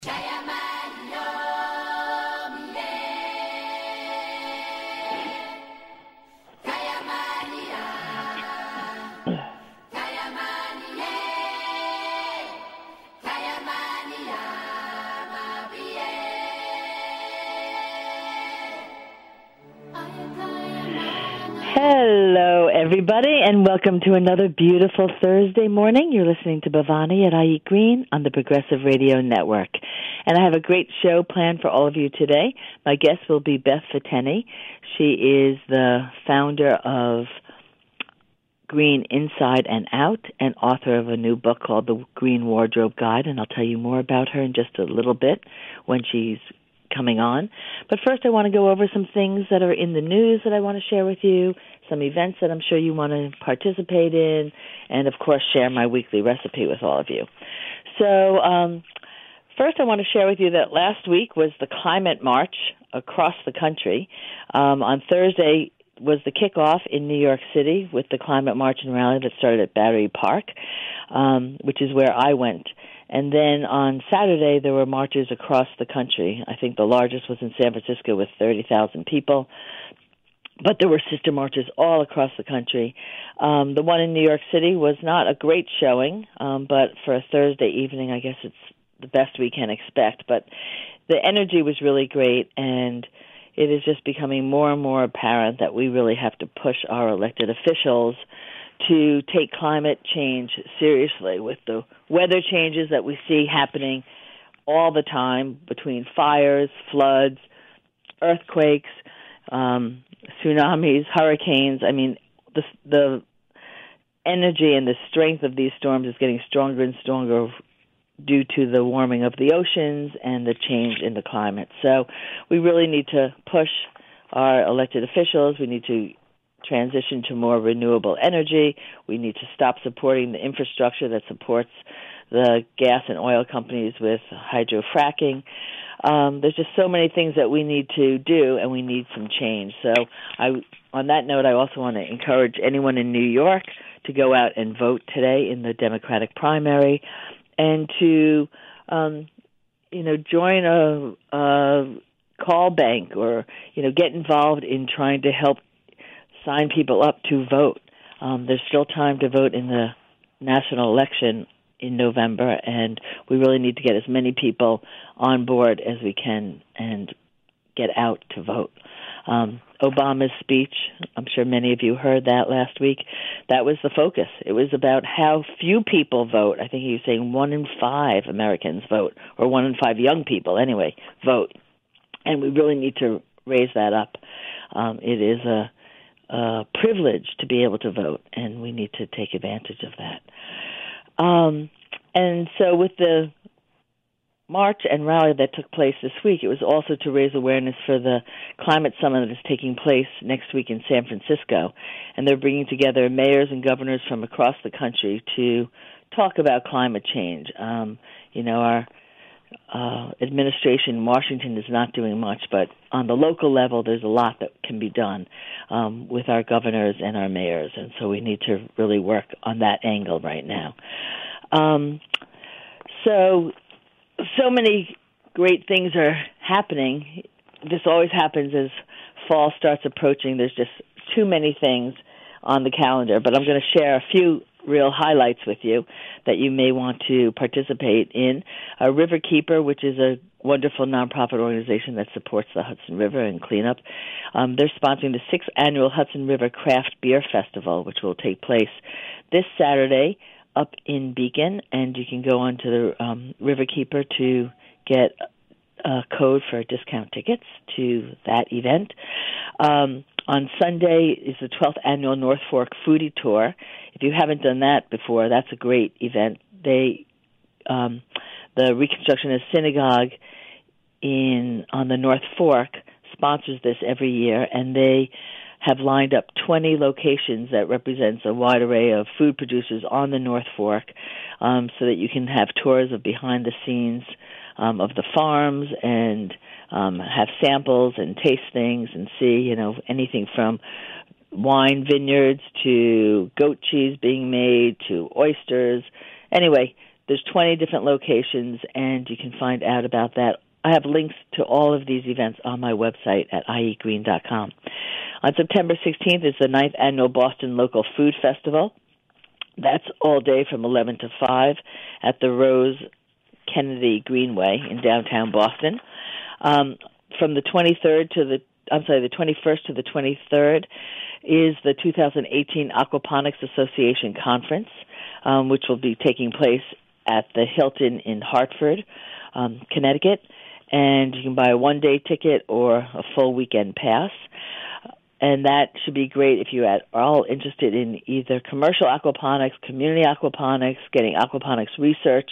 Hello, everybody, and welcome to another beautiful Thursday morning. You're listening to Bhavani at I Eat Green on the Progressive Radio Network. And I have a great show planned for all of you today. My guest will be Beth Fateni. She is the founder of Green Inside and Out and author of a new book called The Green Wardrobe Guide, and I'll tell you more about her in just a little bit when she's coming on. But first I want to go over some things that are in the news that I want to share with you, some events that I'm sure you want to participate in, and of course share my weekly recipe with all of you. So first I want to share with you that last week was the Climate March across the country. On Thursday was the kickoff in New York City with the Climate March and Rally that started at Battery Park, which is where I went. And then on Saturday, there were marches across the country. I think the largest was in San Francisco with 30,000 people. But there were sister marches all across the country. The one in New York City was not a great showing, but for a Thursday evening, I guess it's the best we can expect. But the energy was really great, and it is just becoming more and more apparent that we really have to push our elected officials to take climate change seriously with the weather changes that we see happening all the time between fires, floods, earthquakes, tsunamis, hurricanes. I mean, the energy and the strength of these storms is getting stronger and stronger due to the warming of the oceans and the change in the climate. So we really need to push our elected officials. We need to transition to more renewable energy. We need to stop supporting the infrastructure that supports the gas and oil companies with hydrofracking. There's just so many things that we need to do, and we need some change. So on that note, I also want to encourage anyone in New York to go out and vote today in the Democratic primary and to, join a call bank or, get involved in trying to help sign people up to vote. There's still time to vote in the national election in November, and we really need to get as many people on board as we can and get out to vote. Obama's speech, I'm sure many of you heard that last week, that was the focus. It was about how few people vote. I think he was saying 1 in 5 Americans vote, or 1 in 5 young people, anyway, vote. And we really need to raise that up. It is a privilege to be able to vote, and we need to take advantage of that. And so with the march and rally that took place this week, it was also to raise awareness for the climate summit that is taking place next week in San Francisco. And they're bringing together mayors and governors from across the country to talk about climate change. Our administration in Washington is not doing much, but on the local level, there's a lot that can be done with our governors and our mayors, and so we need to really work on that angle right now. So many great things are happening. This always happens as fall starts approaching. There's just too many things on the calendar, but I'm going to share a few real highlights with you that you may want to participate in. Riverkeeper, which is a wonderful nonprofit organization that supports the Hudson River and cleanup, they're sponsoring the 6th annual Hudson River Craft Beer Festival, which will take place this Saturday up in Beacon, and you can go on to the Riverkeeper to get a code for discount tickets to that event. On Sunday is the 12th annual North Fork Foodie Tour. If you haven't done that before, that's a great event. The Reconstructionist Synagogue on the North Fork sponsors this every year, and they have lined up 20 locations that represents a wide array of food producers on the North Fork, so that you can have tours of behind the scenes of the farms and have samples and taste things and see, anything from wine vineyards to goat cheese being made to oysters. Anyway, There's 20 different locations, and you can find out about that. I have links to all of these events on my website at ieatgreen.com. On September 16th is the 9th Annual Boston Local Food Festival. That's all day from 11 to 5 at the Rose Kennedy Greenway in downtown Boston. From the 21st to the 23rd is the 2018 Aquaponics Association Conference, which will be taking place at the Hilton in Hartford, Connecticut. And you can buy a one-day ticket or a full weekend pass. And that should be great if you are all interested in either commercial aquaponics, community aquaponics, getting aquaponics research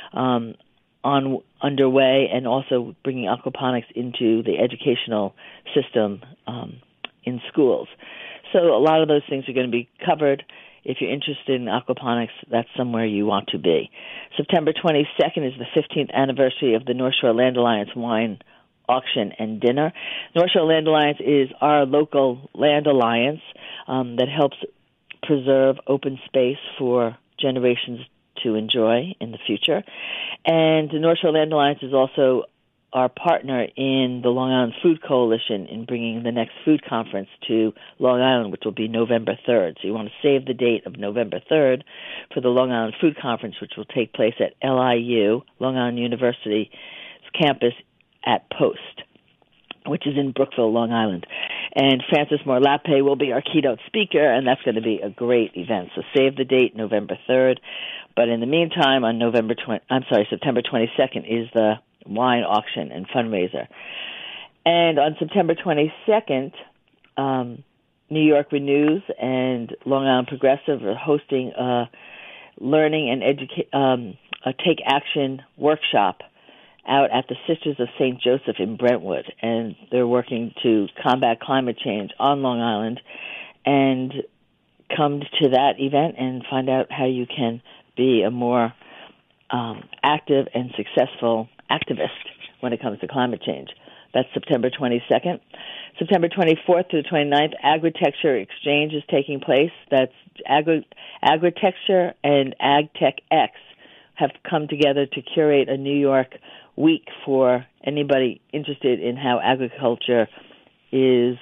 underway, and also bringing aquaponics into the educational system in schools. So a lot of those things are going to be covered. If you're interested in aquaponics, that's somewhere you want to be. September 22nd is the 15th anniversary of the North Shore Land Alliance Wine Auction and Dinner. North Shore Land Alliance is our local land alliance that helps preserve open space for generations to enjoy in the future. And the North Shore Land Alliance is also our partner in the Long Island Food Coalition in bringing the next food conference to Long Island, which will be November 3rd. So you want to save the date of November 3rd for the Long Island Food Conference, which will take place at LIU, Long Island University's campus at Post, which is in Brookville, Long Island. And Francis Moore-Lappe will be our keynote speaker, and that's going to be a great event. So save the date, November 3rd. But in the meantime, on September 22nd is the wine auction and fundraiser. And on September 22nd, New York Renews and Long Island Progressive are hosting a learning and a take action workshop out at the Sisters of St. Joseph in Brentwood, and they're working to combat climate change on Long Island. And come to that event and find out how you can be a more active and successful activist when it comes to climate change. That's September 22nd. September 24th to the 29th, Agritexture Exchange is taking place. That's Agritexture and AgTech X have come together to curate a New York week for anybody interested in how agriculture is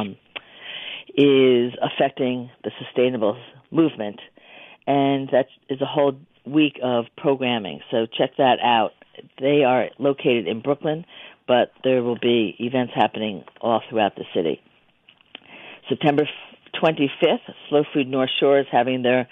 affecting the sustainable movement. And that is a whole week of programming. So check that out. They are located in Brooklyn, but there will be events happening all throughout the city. September 25th, Slow Food North Shore is having their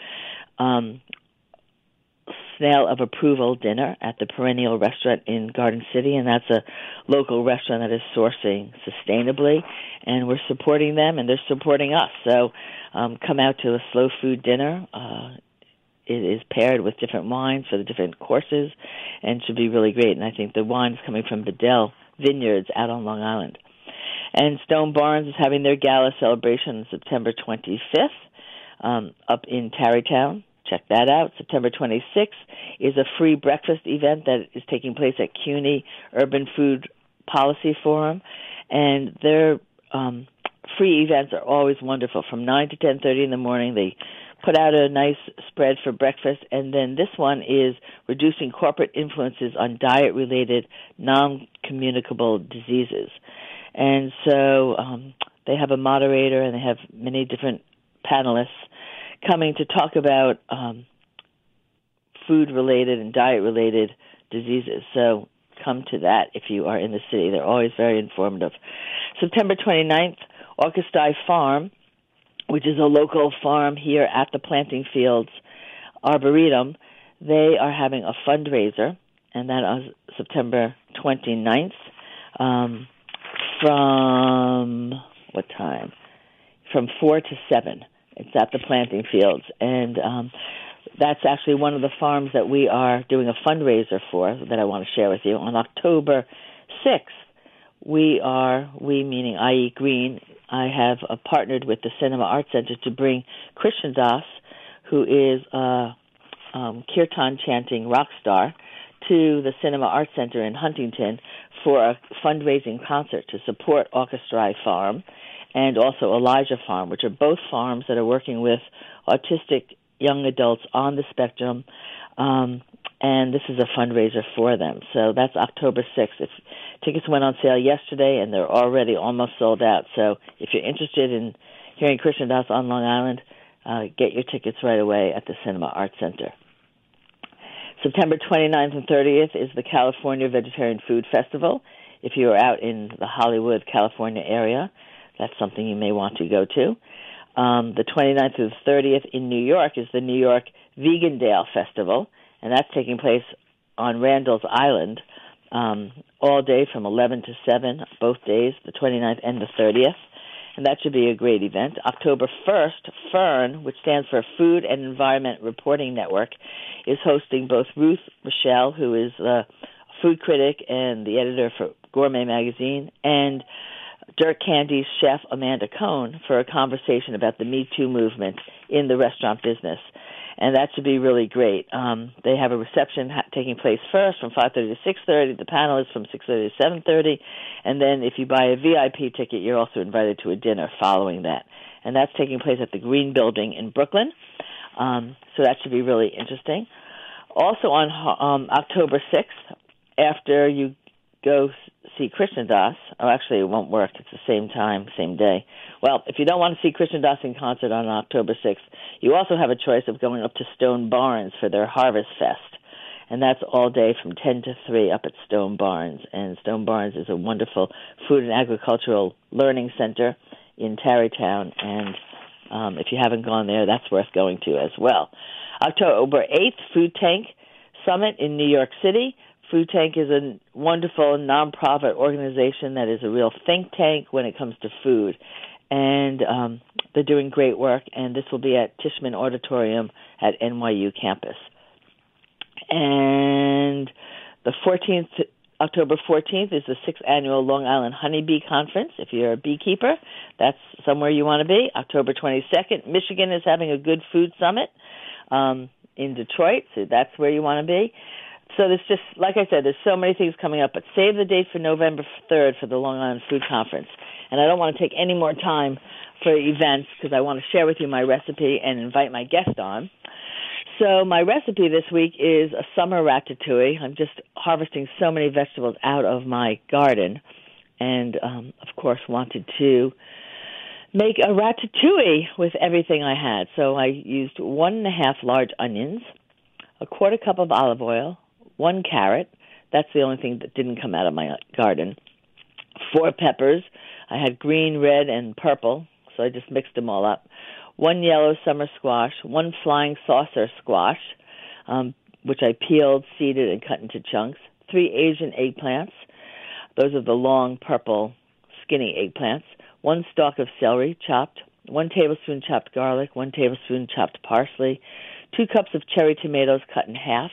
Snail of Approval dinner at the Perennial Restaurant in Garden City, and that's a local restaurant that is sourcing sustainably, and we're supporting them, and they're supporting us. So come out to a slow food dinner. It is paired with different wines for the different courses, and should be really great. And I think the wine's coming from Bedell Vineyards out on Long Island. And Stone Barns is having their gala celebration on September 25th up in Tarrytown. Check that out. September 26th is a free breakfast event that is taking place at CUNY Urban Food Policy Forum. And their free events are always wonderful. From 9 to 10:30 in the morning, they put out a nice spread for breakfast. And then this one is reducing corporate influences on diet-related non-communicable diseases. And so they have a moderator, and they have many different panelists coming to talk about food-related and diet-related diseases. So come to that if you are in the city. They're always very informative. September 29th, Orchestai Farm, which is a local farm here at the Planting Fields Arboretum, they are having a fundraiser, and that is September 29th. From what time? From 4 to 7. It's at the Planting Fields, and that's actually one of the farms that we are doing a fundraiser for that I want to share with you. On October 6th, we meaning IE Green, I have partnered with the Cinema Art Center to bring Krishna Das, who is a kirtan chanting rock star, to the Cinema Art Center in Huntington for a fundraising concert to support Orchestai Farm and also Elijah Farm, which are both farms that are working with autistic young adults on the spectrum and this is a fundraiser for them. So that's October 6th. If tickets went on sale yesterday, and they're already almost sold out. So if you're interested in hearing Krishna Das on Long Island, get your tickets right away at the Cinema Arts Center. September 29th and 30th is the California Vegetarian Food Festival. If you are out in the Hollywood, California area, that's something you may want to go to. The 29th through the 30th in New York is the New York Vegandale Festival, and that's taking place on Randall's Island all day from 11 to 7, both days, the 29th and the 30th. And that should be a great event. October 1st, FERN, which stands for Food and Environment Reporting Network, is hosting both Ruth Rochelle, who is a food critic and the editor for Gourmet Magazine, and Dirk Candy's chef Amanda Cohn for a conversation about the Me Too movement in the restaurant business. And that should be really great. They have a reception taking place first from 5:30 to 6:30. The panel is from 6:30 to 7:30. And then if you buy a VIP ticket, you're also invited to a dinner following that. And that's taking place at the Green Building in Brooklyn. So that should be really interesting. Also on October 6th, after you go see Krishna Das, actually it won't work, it's the same time, same day. Well, if you don't want to see Krishna Das in concert on October 6th, you also have a choice of going up to Stone Barns for their Harvest Fest. And that's all day from 10 to 3 up at Stone Barns. And Stone Barns is a wonderful food and agricultural learning center in Tarrytown. And if you haven't gone there, that's worth going to as well. October 8th, Food Tank Summit in New York City. Food Tank is a wonderful nonprofit organization that is a real think tank when it comes to food. And they're doing great work, and this will be at Tishman Auditorium at NYU campus. And the October 14th is the 6th annual Long Island Honeybee Conference. If you're a beekeeper, that's somewhere you want to be. October 22nd, Michigan is having a good food summit in Detroit, so that's where you want to be. So there's just, like I said, there's so many things coming up, but save the date for November 3rd for the Long Island Food Conference. And I don't want to take any more time for events because I want to share with you my recipe and invite my guest on. So my recipe this week is a summer ratatouille. I'm just harvesting so many vegetables out of my garden and, of course, wanted to make a ratatouille with everything I had. So I used 1.5 large onions, a quarter cup of olive oil, 1 carrot. That's the only thing that didn't come out of my garden. 4 peppers. I had green, red, and purple, so I just mixed them all up. 1 yellow summer squash, 1 flying saucer squash, which I peeled, seeded, and cut into chunks. 3 Asian eggplants. Those are the long, purple, skinny eggplants. 1 stalk of celery, chopped. 1 tablespoon chopped garlic. 1 tablespoon chopped parsley. 2 cups of cherry tomatoes cut in half.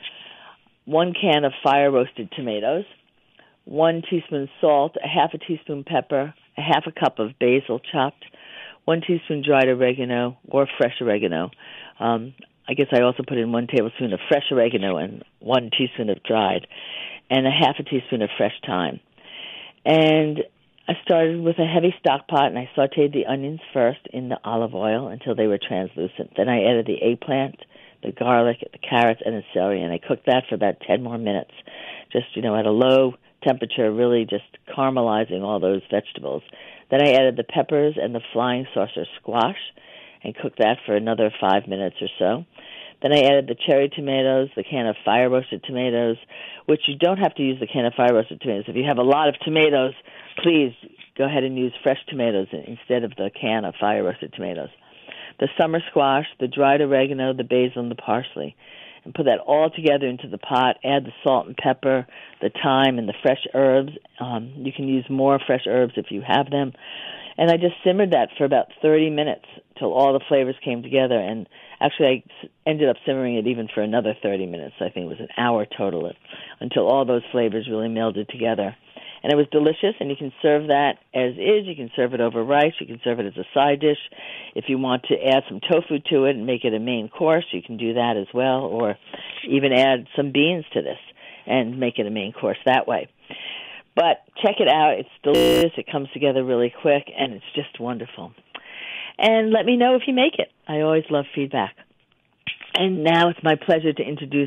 1 can of fire-roasted tomatoes. 1 teaspoon salt. 1/2 teaspoon pepper. 1/2 cup of basil chopped. 1 teaspoon dried oregano or fresh oregano. I guess I also put in 1 tablespoon of fresh oregano and 1 teaspoon of dried, and 1/2 teaspoon of fresh thyme. And I started with a heavy stock pot, and I sautéed the onions first in the olive oil until they were translucent. Then I added the eggplant, the garlic, the carrots, and the celery, and I cooked that for about 10 more minutes, just, at a low temperature, really just caramelizing all those vegetables. Then I added the peppers and the flying saucer squash and cooked that for another 5 minutes or so. Then I added the cherry tomatoes, the can of fire-roasted tomatoes, which you don't have to use the can of fire-roasted tomatoes. If you have a lot of tomatoes, please go ahead and use fresh tomatoes instead of the can of fire-roasted tomatoes. The summer squash, the dried oregano, the basil, and the parsley. And put that all together into the pot. Add the salt and pepper, the thyme, and the fresh herbs. You can use more fresh herbs if you have them. And I just simmered that for about 30 minutes till all the flavors came together. And actually, I ended up simmering it even for another 30 minutes. I think it was an hour total until all those flavors really melded together. And it was delicious, and you can serve that as is. You can serve it over rice. You can serve it as a side dish. If you want to add some tofu to it and make it a main course, you can do that as well, or even add some beans to this and make it a main course that way. But check it out. It's delicious. It comes together really quick, and it's just wonderful. And let me know if you make it. I always love feedback. And now it's my pleasure to introduce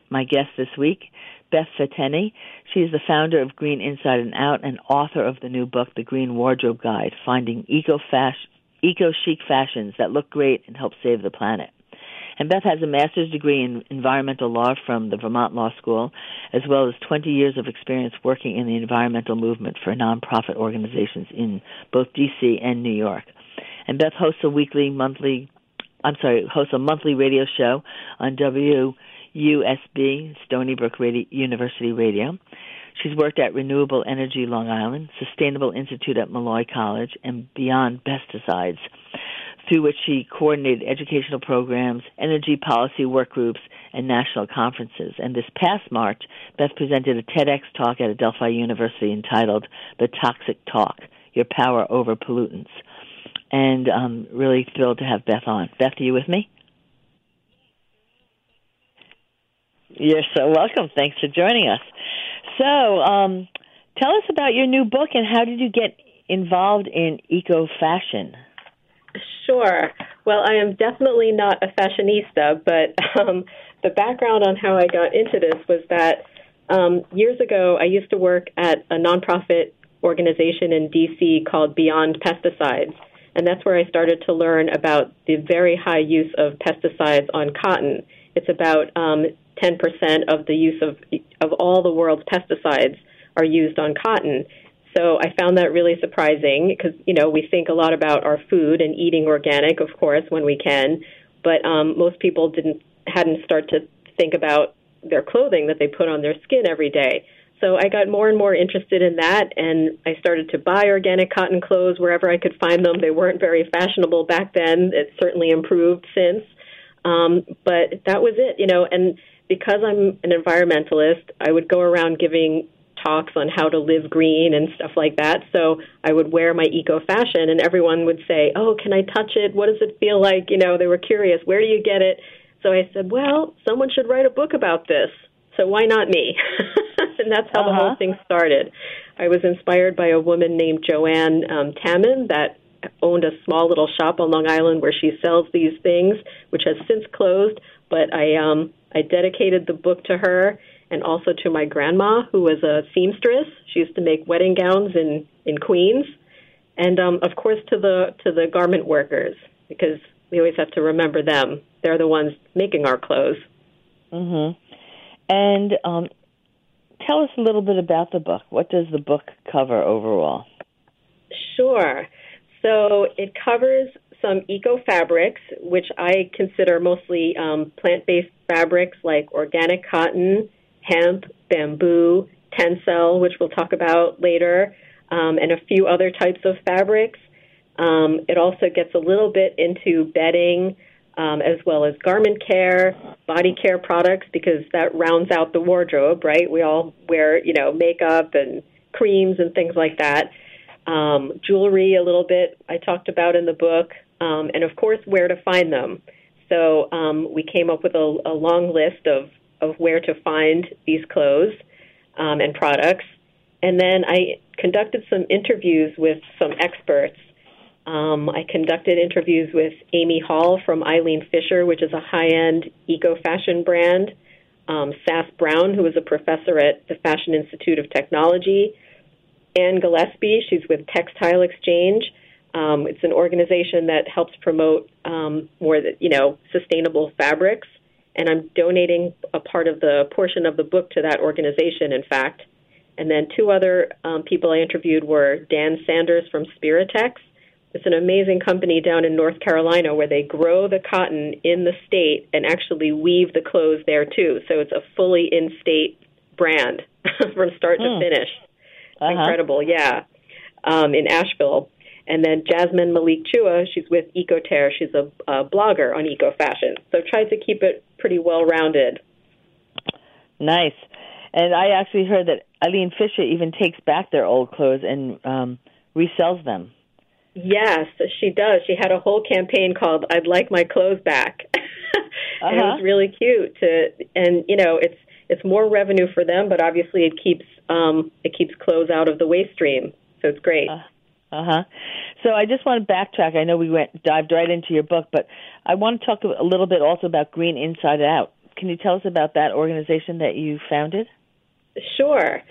my guest this week, Beth Fateni. She is the founder of Green Inside and Out and author of the new book, The Green Wardrobe Guide, Finding Eco-Chic Fashions That Look Great and Help Save the Planet. And Beth has a master's degree in environmental law from the Vermont Law School, as well as 20 years of experience working in the environmental movement for nonprofit organizations in both D.C. and New York. And Beth hosts a monthly radio show on WUSB, Stony Brook University Radio. She's worked at Renewable Energy Long Island, Sustainable Institute at Malloy College, and Beyond Pesticides, through which she coordinated educational programs, energy policy work groups, and national conferences. And this past March, Beth presented a TEDx talk at Adelphi University entitled The Toxic Talk, Your Power Over Pollutants. And I'm really thrilled to have Beth on. Beth, are you with me? You're so welcome. Thanks for joining us. So tell us about your new book and how did you get involved in eco-fashion? Sure. Well, I am definitely not a fashionista, but the background on how I got into this was that years ago I used to work at a nonprofit organization in D.C. called Beyond Pesticides, and that's where I started to learn about the very high use of pesticides on cotton. It's about 10% of the use of all the world's pesticides are used on cotton. So I found that really surprising because, we think a lot about our food and eating organic, of course, when we can, but most people hadn't started to think about their clothing that they put on their skin every day. So I got more and more interested in that, and I started to buy organic cotton clothes wherever I could find them. They weren't very fashionable back then. It's certainly improved since. But that was it, and because I'm an environmentalist, I would go around giving talks on how to live green and stuff like that. So I would wear my eco-fashion, and everyone would say, oh, can I touch it? What does it feel like? They were curious. Where do you get it? So I said, well, someone should write a book about this. So why not me? And that's how the whole thing started. I was inspired by a woman named Joanne Tamman that owned a small little shop on Long Island where she sells these things, which has since closed. But I dedicated the book to her and also to my grandma, who was a seamstress. She used to make wedding gowns in Queens. And, of course, to the garment workers, because we always have to remember them. They're the ones making our clothes. Mm-hmm. And tell us a little bit about the book. What does the book cover overall? Sure. So it covers some eco-fabrics, which I consider mostly plant-based fabrics like organic cotton, hemp, bamboo, tencel, which we'll talk about later, and a few other types of fabrics. It also gets a little bit into bedding, as well as garment care, body care products, because that rounds out the wardrobe, right? We all wear, makeup and creams and things like that. Jewelry a little bit I talked about in the book, and of course where to find them. So we came up with a long list of where to find these clothes and products. And then I conducted some interviews with some experts. I conducted interviews with Amy Hall from Eileen Fisher, which is a high-end eco-fashion brand, Sass Brown, who is a professor at the Fashion Institute of Technology, Anne Gillespie, she's with Textile Exchange. It's an organization that helps promote more, sustainable fabrics. And I'm donating a portion of the book to that organization, in fact. And then two other people I interviewed were Dan Sanders from Spiritex. It's an amazing company down in North Carolina where they grow the cotton in the state and actually weave the clothes there, too. So it's a fully in-state brand from start to finish. Incredible, yeah, in Asheville. And then Jasmine Malik Chua, she's with Ecoterre. She's a blogger on eco-fashion. So tried to keep it pretty well-rounded. Nice. And I actually heard that Eileen Fisher even takes back their old clothes and resells them. Yes, she does. She had a whole campaign called "I'd Like My Clothes Back." And it was really cute. It's more revenue for them, but obviously it keeps clothes out of the waste stream. So it's great. So I just want to backtrack. I know we dived right into your book, but I want to talk a little bit also about Green Inside Out. Can you tell us about that organization that you founded? Sure.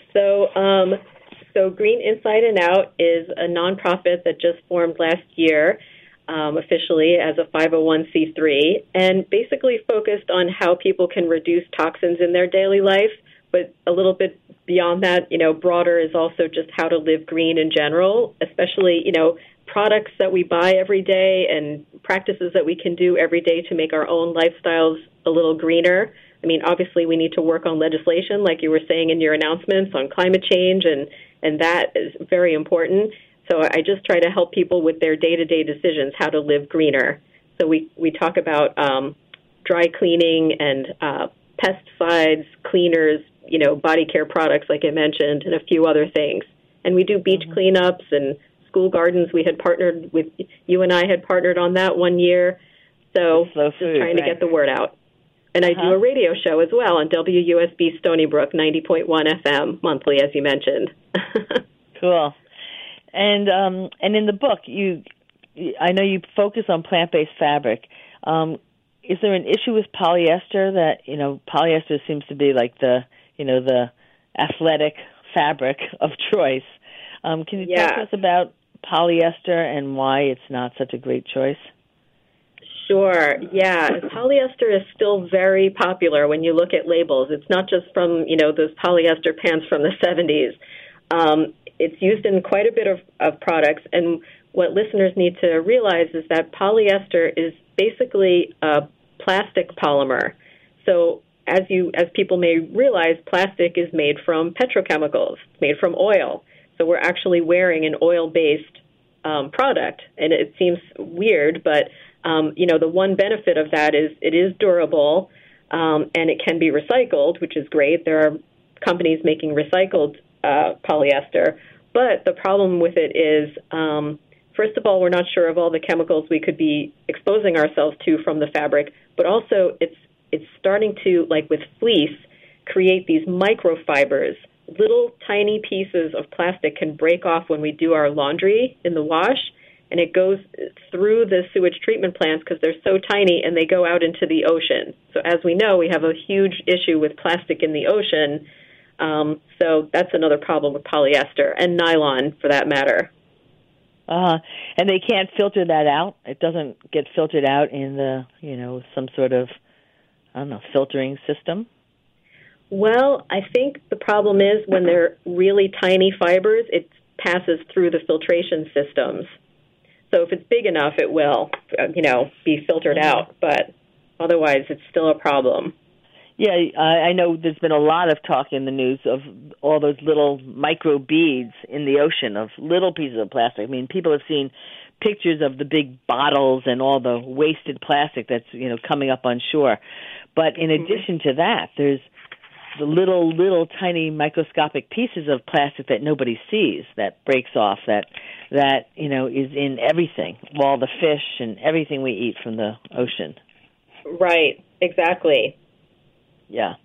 So Green Inside and Out is a nonprofit that just formed last year, officially as a 501c3, and basically focused on how people can reduce toxins in their daily life. But a little bit beyond that, broader is also just how to live green in general, especially, products that we buy every day and practices that we can do every day to make our own lifestyles a little greener. I mean, obviously, we need to work on legislation, like you were saying in your announcements, on climate change, and that is very important. So I just try to help people with their day-to-day decisions, how to live greener. So we talk about dry cleaning and pesticides, cleaners, body care products, like I mentioned, and a few other things. And we do beach cleanups and school gardens. We had partnered with, you and I had partnered on that one year. So just trying to get the word out. And I do a radio show as well on WUSB Stony Brook, 90.1 FM monthly, as you mentioned. Cool. And in the book, I know you focus on plant-based fabric. Is there an issue with polyester that, polyester seems to be like the athletic fabric of choice? Can you talk to us about polyester and why it's not such a great choice? Sure. Yeah. Polyester is still very popular when you look at labels. It's not just from, those polyester pants from the 70s. It's used in quite a bit of products. And what listeners need to realize is that polyester is basically a plastic polymer. So as people may realize, plastic is made from petrochemicals, made from oil. So we're actually wearing an oil-based product. And it seems weird, but the one benefit of that is it is durable, and it can be recycled, which is great. There are companies making recycled polyester. But the problem with it is, first of all, we're not sure of all the chemicals we could be exposing ourselves to from the fabric, but also it's starting to, like with fleece, create these microfibers. Little tiny pieces of plastic can break off when we do our laundry in the wash, and it goes through the sewage treatment plants because they're so tiny, and they go out into the ocean. So as we know, we have a huge issue with plastic in the ocean. So that's another problem with polyester, and nylon for that matter. And they can't filter that out? It doesn't get filtered out in the, some sort of, filtering system? Well, I think the problem is when they're really tiny fibers, it passes through the filtration systems. So if it's big enough, it will, be filtered out. But otherwise, it's still a problem. Yeah, I know there's been a lot of talk in the news of all those little micro beads in the ocean of little pieces of plastic. I mean, people have seen pictures of the big bottles and all the wasted plastic that's, coming up on shore. But in addition to that, there's the little tiny microscopic pieces of plastic that nobody sees that breaks off that is in everything, all the fish and everything we eat from the ocean. Right, exactly. Yeah.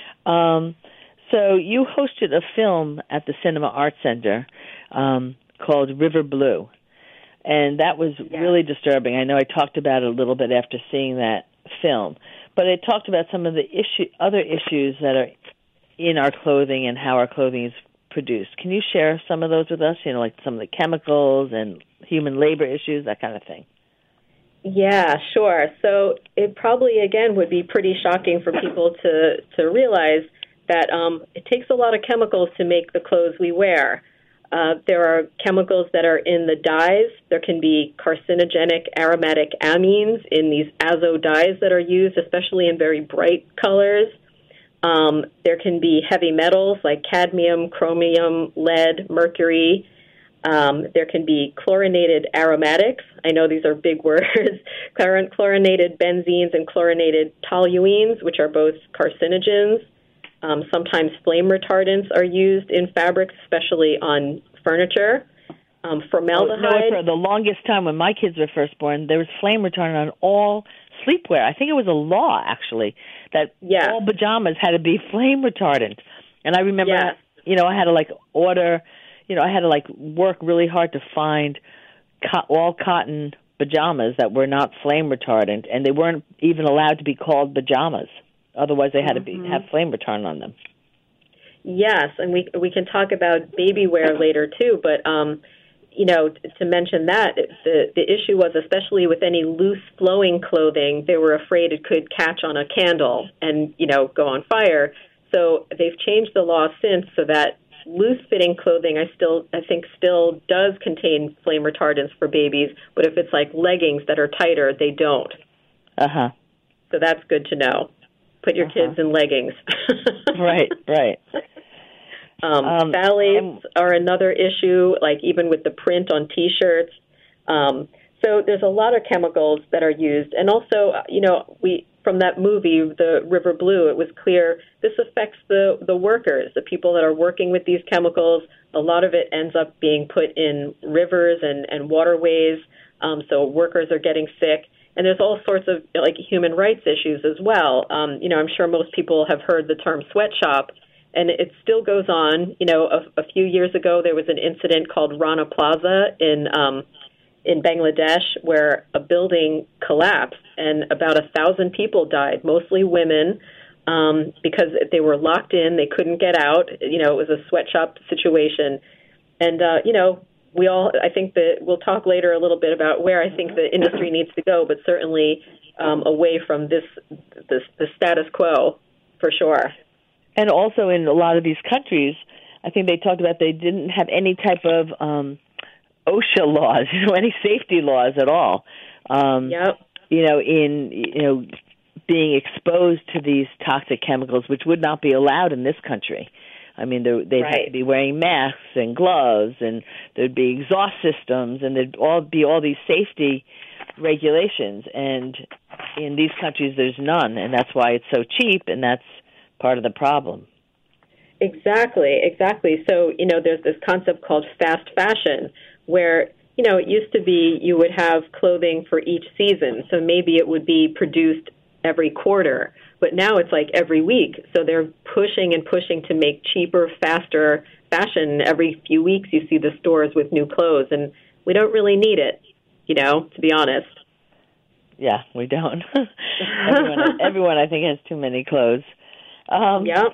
So you hosted a film at the Cinema Arts Center called River Blue, and that was really disturbing. I know I talked about it a little bit after seeing that film, but it talked about some of the other issues that are in our clothing and how our clothing is produced. Can you share some of those with us, like some of the chemicals and human labor issues, that kind of thing? Yeah, sure. So it probably, again, would be pretty shocking for people to realize that it takes a lot of chemicals to make the clothes we wear. There are chemicals that are in the dyes. There can be carcinogenic aromatic amines in these azo dyes that are used, especially in very bright colors. There can be heavy metals like cadmium, chromium, lead, mercury. There can be chlorinated aromatics. I know these are big words. Chlorinated benzenes and chlorinated toluenes, which are both carcinogens. Sometimes flame retardants are used in fabrics, especially on furniture. Formaldehyde. For the longest time when my kids were first born, there was flame retardant on all sleepwear. I think it was a law, actually, that all pajamas had to be flame retardant. And I remember, I had to order, I had to work really hard to find all cotton pajamas that were not flame retardant, and they weren't even allowed to be called pajamas. Otherwise, they had to have flame retardant on them. Yes, and we can talk about baby wear later too, but to mention that, the issue was, especially with any loose flowing clothing, they were afraid it could catch on a candle and, go on fire. So they've changed the law since so that loose fitting clothing I think still does contain flame retardants for babies, but if it's like leggings that are tighter, they don't. Uh-huh. So that's good to know. Put your kids in leggings. Right. Phthalates are another issue, like even with the print on T-shirts. So there's a lot of chemicals that are used. And also, from that movie, The River Blue, it was clear this affects the workers, the people that are working with these chemicals. A lot of it ends up being put in rivers and waterways, so workers are getting sick. And there's all sorts of human rights issues as well. I'm sure most people have heard the term sweatshop, and it still goes on. A few years ago, there was an incident called Rana Plaza in Bangladesh where a building collapsed and about 1,000 people died, mostly women, because they were locked in. They couldn't get out. It was a sweatshop situation. And, I think that we'll talk later a little bit about where I think the industry needs to go, but certainly away from the status quo, for sure. And also in a lot of these countries, I think they talked about they didn't have any type of OSHA laws, any safety laws at all. Yep. In being exposed to these toxic chemicals, which would not be allowed in this country. I mean, they'd have to be wearing masks and gloves, and there'd be exhaust systems, and there'd be all these safety regulations. And in these countries, there's none, and that's why it's so cheap, and that's part of the problem. Exactly. So, there's this concept called fast fashion, where, it used to be you would have clothing for each season. So maybe it would be produced every quarter, but now it's like every week. So they're pushing to make cheaper, faster fashion. Every few weeks you see the stores with new clothes, and we don't really need it, to be honest. Yeah, we don't. everyone, I think, has too many clothes. Yeah.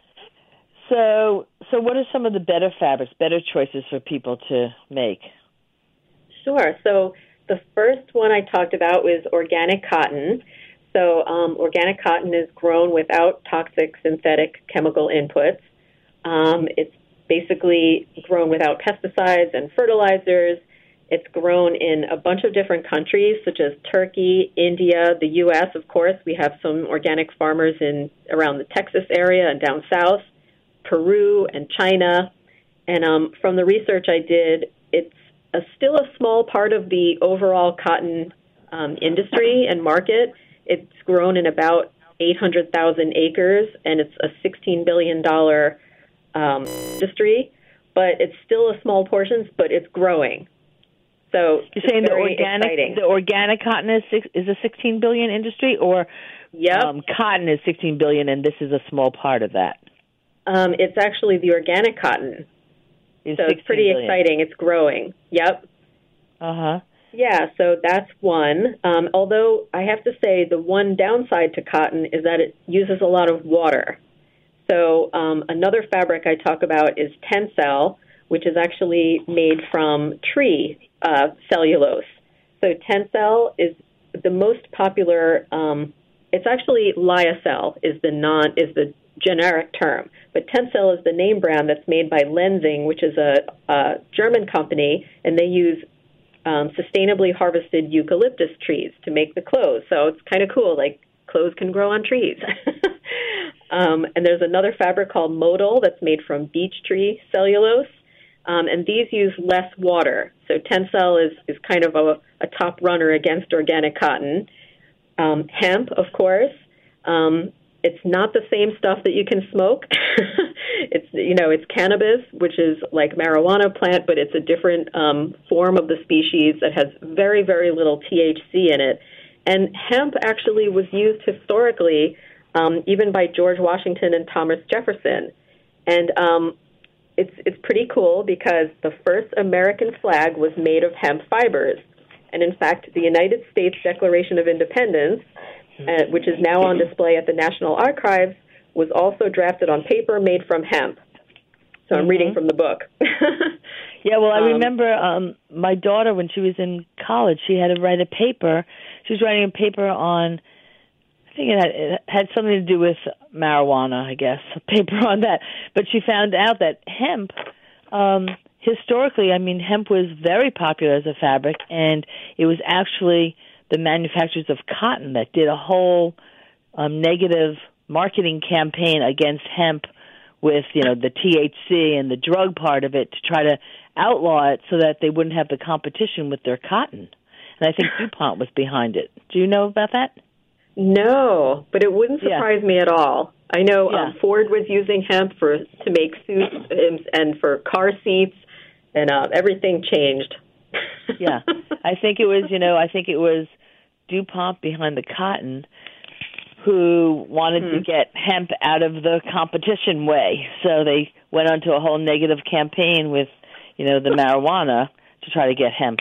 So what are some of the better fabrics, better choices for people to make? Sure. So the first one I talked about was organic cotton. So organic cotton is grown without toxic synthetic chemical inputs. It's basically grown without pesticides and fertilizers. It's grown in a bunch of different countries, such as Turkey, India, the U.S., of course. We have some organic farmers around the Texas area and down south, Peru and China. And from the research I did, it's still a small part of the overall cotton industry and market. It's grown in about 800,000 acres, and it's a $16 billion industry. But it's still a small portion, but it's growing. So you're saying the organic cotton is a $16 billion industry, or cotton is $16 billion, and this is a small part of that? It's actually the organic cotton. So it's pretty exciting. It's growing. Yep. Uh-huh. Yeah, so that's one. Although I have to say the one downside to cotton is that it uses a lot of water. So another fabric I talk about is Tencel, which is actually made from tree cellulose. So Tencel is the most popular. It's actually lyocell is the generic term, but Tencel is the name brand that's made by Lenzing, which is a German company, and they use sustainably harvested eucalyptus trees to make the clothes. So it's kind of cool, like clothes can grow on trees. And there's another fabric called Modal that's made from beech tree cellulose, and these use less water. So Tencel is kind of a top runner against organic cotton. Hemp, of course. It's not the same stuff that you can smoke. It's cannabis, which is like marijuana plant, but it's a different form of the species that has very, very little THC in it. And hemp actually was used historically, even by George Washington and Thomas Jefferson. And it's pretty cool because the first American flag was made of hemp fibers. And in fact, the United States Declaration of Independence which is now on display at the National Archives, was also drafted on paper made from hemp. So I'm reading from the book. Yeah, well, I remember my daughter, when she was in college, she had to write a paper. She was writing a paper on, I think it had something to do with marijuana, I guess, a paper on that. But she found out that hemp, historically, I mean, hemp was very popular as a fabric, and it was actually the manufacturers of cotton that did a whole negative marketing campaign against hemp with, you know, the THC and the drug part of it to try to outlaw it so that they wouldn't have the competition with their cotton. And I think DuPont was behind it. Do you know about that? No, but it wouldn't surprise me at all. I know Ford was using hemp to make suits and for car seats, and everything changed. Yeah, I think it was DuPont behind the cotton who wanted to get hemp out of the competition way. So they went on to a whole negative campaign with, you know, the marijuana to try to get hemp,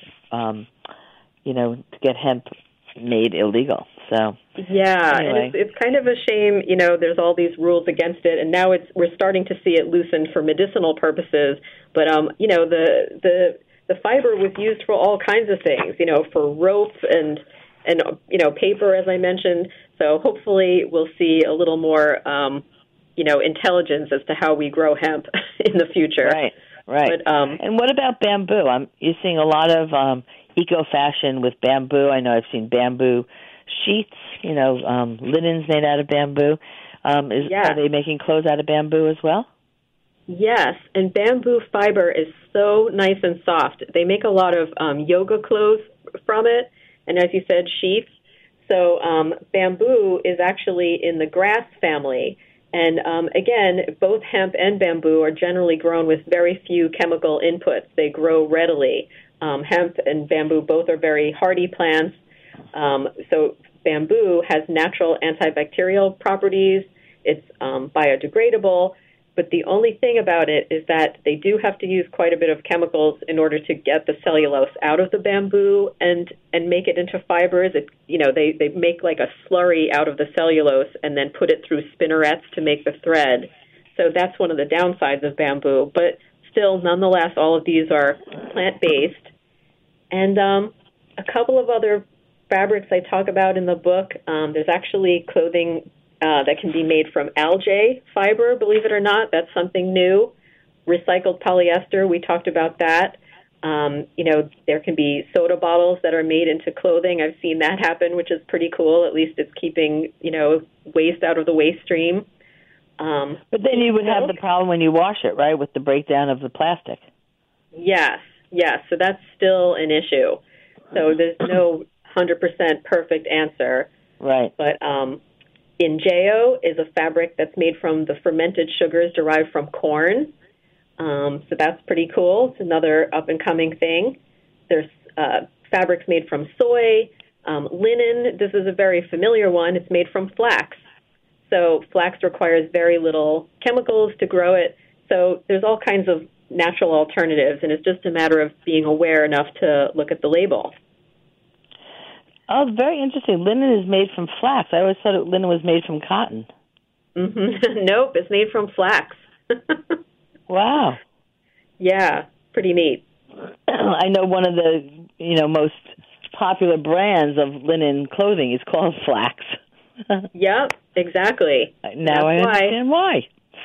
to get hemp made illegal. So anyway. And it's kind of a shame, you know, there's all these rules against it, and now we're starting to see it loosened for medicinal purposes. But you know, the fiber was used for all kinds of things, you know, for rope and you know, paper, as I mentioned. So hopefully we'll see a little more, intelligence as to how we grow hemp in the future. Right. But, and what about bamboo? You're seeing a lot of eco-fashion with bamboo. I know I've seen bamboo sheets, you know, linens made out of bamboo. Are they making clothes out of bamboo as well? Yes, and bamboo fiber is so nice and soft. They make a lot of yoga clothes from it, and as you said, sheaths. So bamboo is actually in the grass family. And again, both hemp and bamboo are generally grown with very few chemical inputs. They grow readily. Hemp and bamboo both are very hardy plants. So bamboo has natural antibacterial properties. It's biodegradable. But the only thing about it is that they do have to use quite a bit of chemicals in order to get the cellulose out of the bamboo and make it into fibers. They make like a slurry out of the cellulose and then put it through spinnerets to make the thread. So that's one of the downsides of bamboo. But still, nonetheless, all of these are plant-based. And a couple of other fabrics I talk about in the book, there's actually clothing that can be made from algae fiber, believe it or not. That's something new. Recycled polyester, we talked about that. There can be soda bottles that are made into clothing. I've seen that happen, which is pretty cool. At least it's keeping, waste out of the waste stream. But then you would have the problem when you wash it, right, with the breakdown of the plastic. Yes. So that's still an issue. So there's no 100% perfect answer. Right. But Injeo is a fabric that's made from the fermented sugars derived from corn. So that's pretty cool. It's another up-and-coming thing. There's fabrics made from soy. Linen, this is a very familiar one. It's made from flax. So flax requires very little chemicals to grow it. So there's all kinds of natural alternatives, and it's just a matter of being aware enough to look at the label. Oh, very interesting. Linen is made from flax. I always thought linen was made from cotton. Mm-hmm. Nope, it's made from flax. Wow. Yeah, pretty neat. I know one of the most popular brands of linen clothing is called Flax. Yep, exactly. Now I understand why.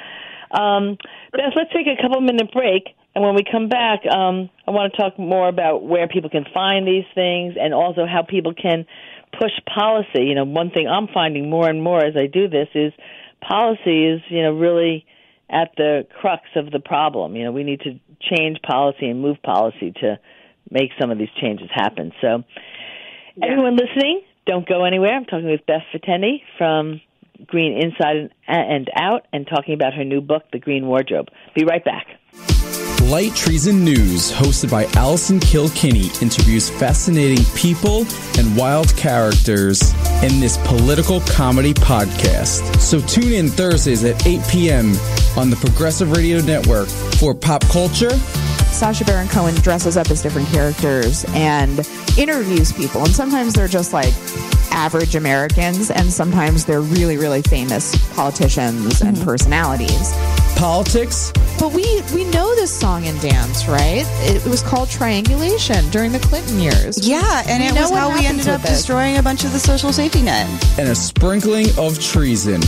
Beth, let's take a couple-minute break. And when we come back, I want to talk more about where people can find these things and also how people can push policy. One thing I'm finding more and more as I do this is policy is, really at the crux of the problem. We need to change policy and move policy to make some of these changes happen. So everyone listening, don't go anywhere. I'm talking with Beth Fatende from Green Inside and Out and talking about her new book, The Green Wardrobe. Be right back. Light Treason News, hosted by Allison Kilkenny, interviews fascinating people and wild characters in this political comedy podcast. So tune in Thursdays at 8 p.m. on the Progressive Radio Network for pop culture. Sacha Baron Cohen dresses up as different characters and interviews people, and sometimes they're just like average Americans, and sometimes they're really, really famous politicians and personalities. Politics? But we know this song and dance, right? It was called Triangulation during the Clinton years. Yeah, and it was how we ended up destroying a bunch of the social safety net. And a sprinkling of treason.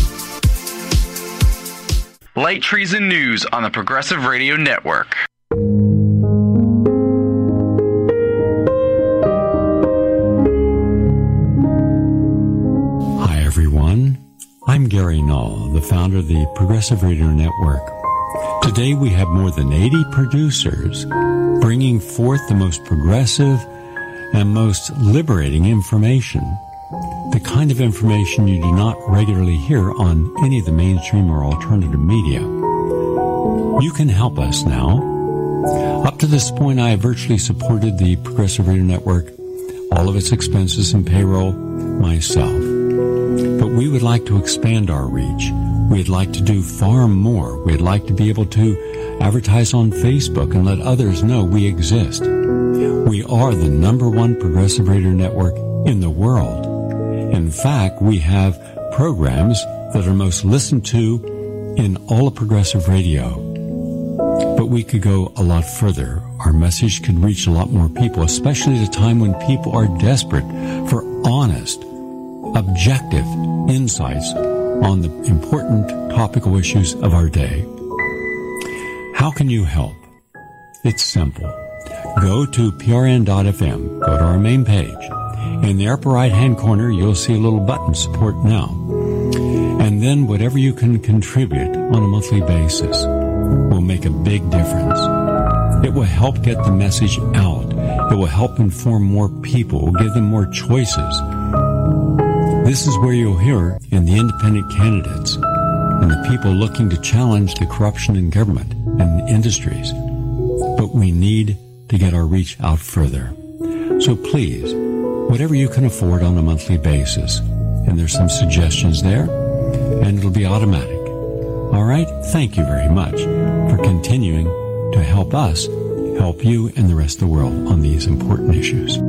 Light Treason News on the Progressive Radio Network. Hi, everyone. I'm Gary Null, the founder of the Progressive Radio Network. Today we have more than 80 producers bringing forth the most progressive and most liberating information, the kind of information you do not regularly hear on any of the mainstream or alternative media. You can help us now. Up to this point, I have virtually supported the Progressive Radio Network, all of its expenses and payroll, myself. But we would like to expand our reach. We'd like to do far more. We'd like to be able to advertise on Facebook and let others know we exist. We are the #1 progressive radio network in the world. In fact, we have programs that are most listened to in all of progressive radio. But we could go a lot further. Our message could reach a lot more people, especially at a time when people are desperate for honest, objective insights on the important topical issues of our day. How can you help? It's simple. Go to prn.fm, go to our main page. In the upper right-hand corner, you'll see a little button, Support Now. And then whatever you can contribute on a monthly basis will make a big difference. It will help get the message out. It will help inform more people, will give them more choices. This is where you'll hear in the independent candidates and the people looking to challenge the corruption in government and industries. But we need to get our reach out further. So please, whatever you can afford on a monthly basis, and there's some suggestions there, and it'll be automatic. All right? Thank you very much for continuing to help us help you and the rest of the world on these important issues.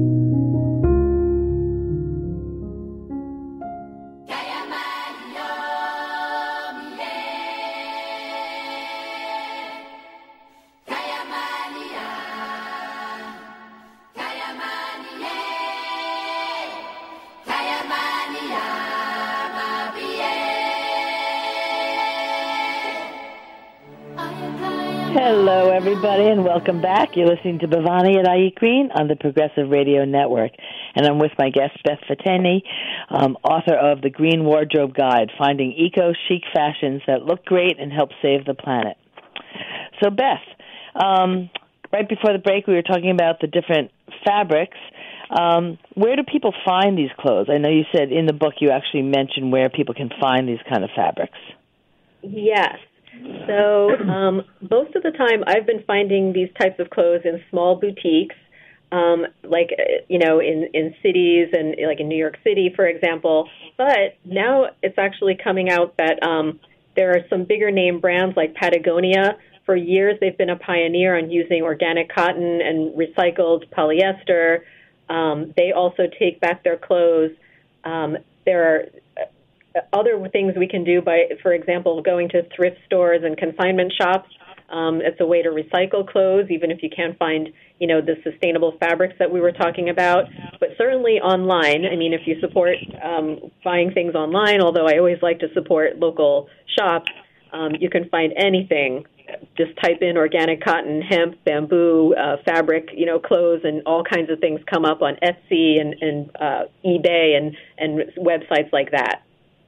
Hello, everybody, and welcome back. You're listening to Bhavani at IE Green on the Progressive Radio Network. And I'm with my guest, Beth Fateni, author of The Green Wardrobe Guide, Finding Eco-Chic Fashions That Look Great and Help Save the Planet. So, Beth, right before the break, we were talking about the different fabrics. Where do people find these clothes? I know you said in the book you actually mentioned where people can find these kind of fabrics. Yes. So most of the time I've been finding these types of clothes in small boutiques, like, in cities and like in New York City, for example. But now it's actually coming out that there are some bigger name brands like Patagonia. For years they've been a pioneer on using organic cotton and recycled polyester. They also take back their clothes. There are other things we can do by, for example, going to thrift stores and consignment shops. It's a way to recycle clothes, even if you can't find, the sustainable fabrics that we were talking about. But certainly online, I mean, if you support buying things online, although I always like to support local shops, you can find anything. Just type in organic cotton, hemp, bamboo, fabric, clothes, and all kinds of things come up on Etsy and eBay and websites like that.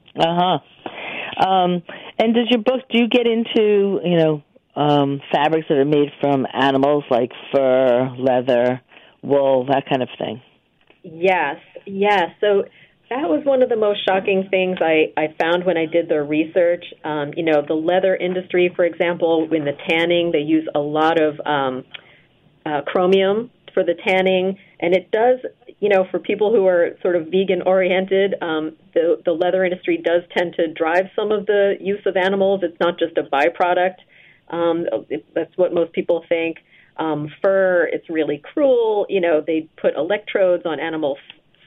And does your book, do you get into, fabrics that are made from animals like fur, leather, wool, that kind of thing? Yes. So that was one of the most shocking things I found when I did the research. The leather industry, for example, in the tanning, they use a lot of chromium for the tanning, and it does, for people who are sort of vegan-oriented, the leather industry does tend to drive some of the use of animals. It's not just a byproduct. That's what most people think. Fur, it's really cruel. They put electrodes on animal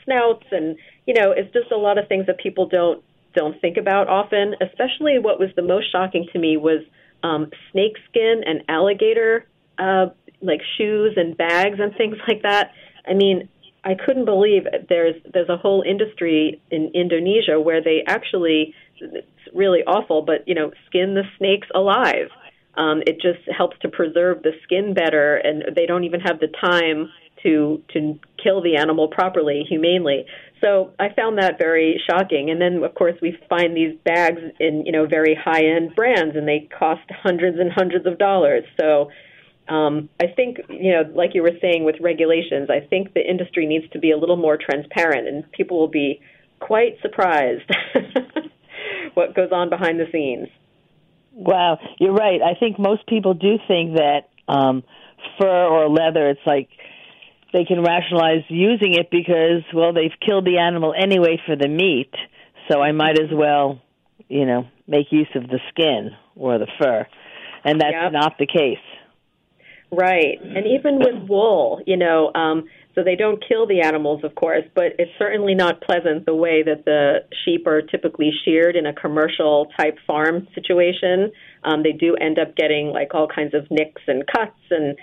snouts, and it's just a lot of things that people don't think about often. Especially, what was the most shocking to me was snake skin and alligator like shoes and bags and things like that. I mean, I couldn't believe there's a whole industry in Indonesia where they actually, it's really awful, but skin the snakes alive. It just helps to preserve the skin better, and they don't even have the time to kill the animal properly, humanely. So I found that very shocking. And then, of course, we find these bags in very high-end brands, and they cost hundreds and hundreds of dollars. So I think, like you were saying with regulations, I think the industry needs to be a little more transparent, and people will be quite surprised what goes on behind the scenes. Wow, you're right. I think most people do think that fur or leather, it's like they can rationalize using it because, well, they've killed the animal anyway for the meat, so I might as well, make use of the skin or the fur. And that's not the case. Right. And even with wool, so they don't kill the animals, of course, but it's certainly not pleasant the way that the sheep are typically sheared in a commercial type farm situation. They do end up getting like all kinds of nicks and cuts, and